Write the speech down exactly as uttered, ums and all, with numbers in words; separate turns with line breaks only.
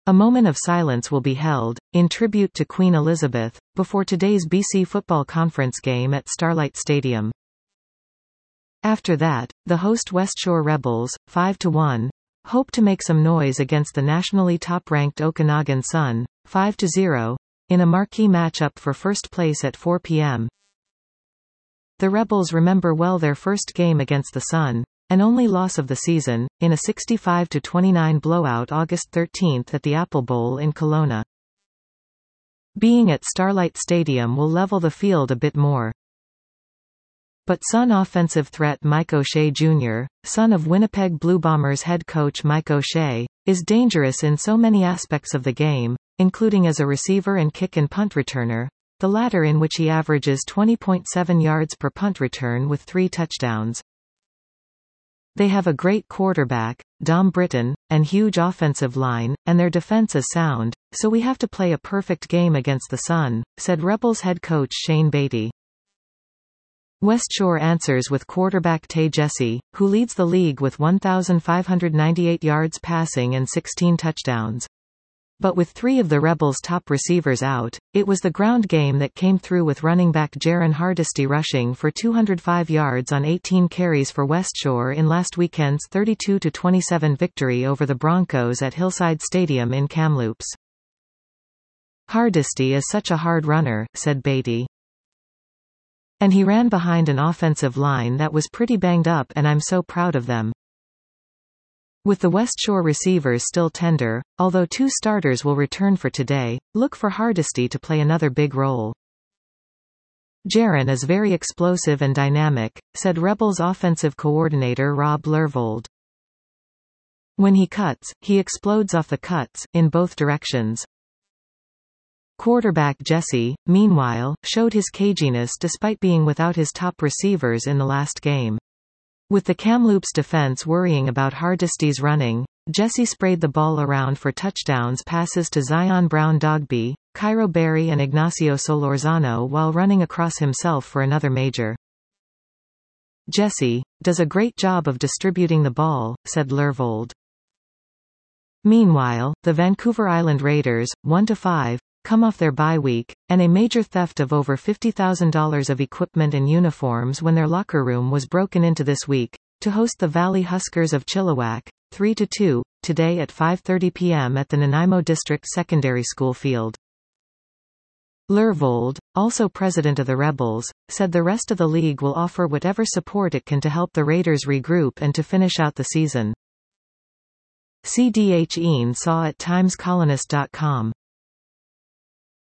A moment of silence will be held, in tribute to Queen Elizabeth, before today's B C Football Conference game at Starlight Stadium. After that, the host West Shore Rebels, five to one, hope to make some noise against the nationally top-ranked Okanagan Sun, five to zero, in a marquee matchup for first place at four p m The Rebels remember well their first game against the Sun, and only loss of the season, in a sixty-five to twenty-nine blowout August thirteenth at the Apple Bowl in Kelowna. Being at Starlight Stadium will level the field a bit more. But Sun offensive threat Mike O'Shea Junior, son of Winnipeg Blue Bombers head coach Mike O'Shea, is dangerous in so many aspects of the game, including as a receiver and kick and punt returner, the latter in which he averages twenty point seven yards per punt return with three touchdowns. They have a great quarterback, Dom Britton, and huge offensive line, and their defense is sound, so we have to play a perfect game against the Sun, said Rebels head coach Shane Beatty. West Shore answers with quarterback Tay Jesse, who leads the league with one thousand five hundred ninety-eight yards passing and sixteen touchdowns. But with three of the Rebels' top receivers out, it was the ground game that came through with running back Jaron Hardesty rushing for two hundred five yards on eighteen carries for West Shore in last weekend's thirty-two to twenty-seven victory over the Broncos at Hillside Stadium in Kamloops. Hardesty is such a hard runner, said Beatty. And he ran behind an offensive line that was pretty banged up, and I'm so proud of them. With the West Shore receivers still tender, although two starters will return for today, look for Hardesty to play another big role. Jaron is very explosive and dynamic, said Rebels offensive coordinator Rob Lervold. When he cuts, he explodes off the cuts, in both directions. Quarterback Jesse, meanwhile, showed his caginess despite being without his top receivers in the last game. With the Kamloops defense worrying about Hardesty's running, Jesse sprayed the ball around for touchdowns passes to Zion Brown-Dogby, Cairo Berry and Ignacio Solorzano while running across himself for another major. Jesse does a great job of distributing the ball, said Lervold. Meanwhile, the Vancouver Island Raiders, one to five, come off their bye week, and a major theft of over fifty thousand dollars of equipment and uniforms when their locker room was broken into this week, to host the Valley Huskers of Chilliwack, three to two, today at five thirty p m at the Nanaimo District Secondary School field. Lervold, also president of the Rebels, said the rest of the league will offer whatever support it can to help the Raiders regroup and to finish out the season. C D H Ian saw at times colonist dot com.